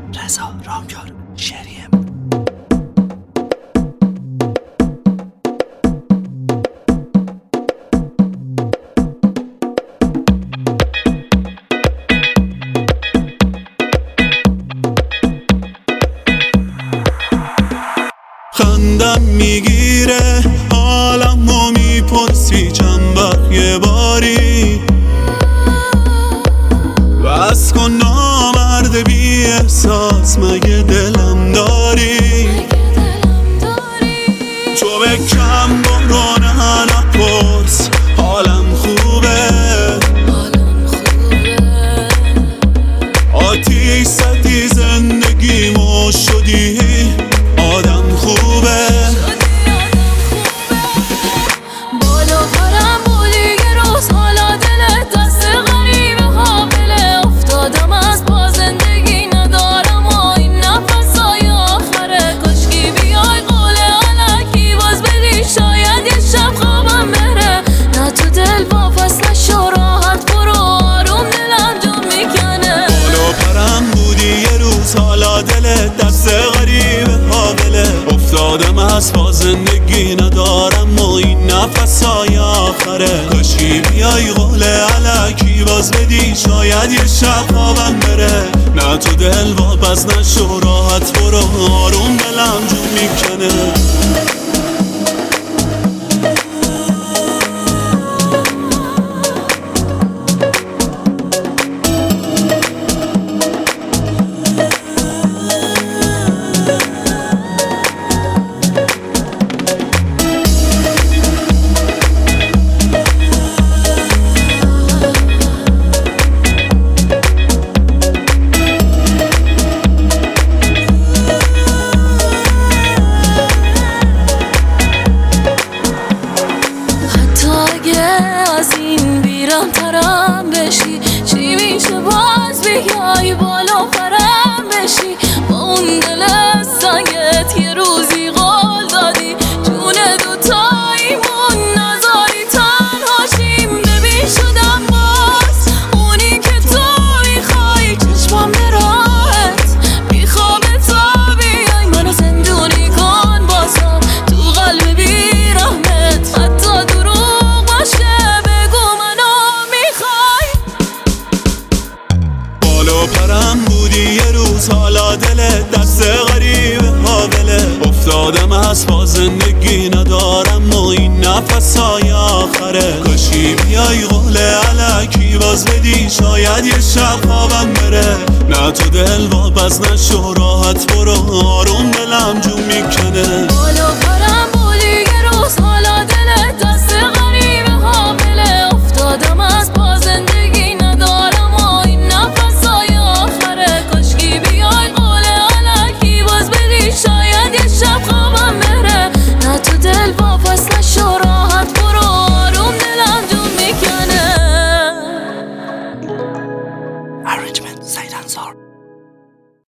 رضا رامجان شریم. خندم میگیره حالمو میپرسی چند وقت یه باری، بس کن نامرد بی احساس مگه دلم داری؟ تو به کم برو نه نپرس حالم خوبه، آتیش زدی زندگیمو شدی آدم خوبه. بالا پرم بودی یه روز حالا دلت دست غریبه حامله افتادم از پا زندگی ندارم و این نفسای آخره کاشکی بیای قول علکی باز بدی شاید یه شب خوابم بره نه تو دل واپس نشو راحت برو آروم دلم جا میکنه. بالا پرم بودی یه روز حالا دلت دست غریبه حامله افتادم از پا زندگی ندارم و این نفسای آخره کاشکی بیای قول علکی باز بدی شاید یه شب خوابم بره نه تو دل واپس نشو راحت برو آروم دلم جون میکنه. از این بیرم ترم بشی چی میشه باز بیای بالا پرم بشی با اون دل سنگت یه روزی قول دادی جون دوتاییمون نذاری تنهاشیم ببین شدم باز اونی که تو میخوای چشمام براهت میخوام تا بیای منو زندونی کن بازم تو قلب بیرحمت حتی دروغ باشه بگو منو میخوای. بالا پرم بودی یه روز حالا دلت دست غریبه حامله افتادم از پا زندگی ندارم و این نفسای آخره کاشکی بیای قول علکی باز بدی شاید یه شب خوابم بره نه تو دل واپس نشو راحت برو آروم دلم جون میکنه.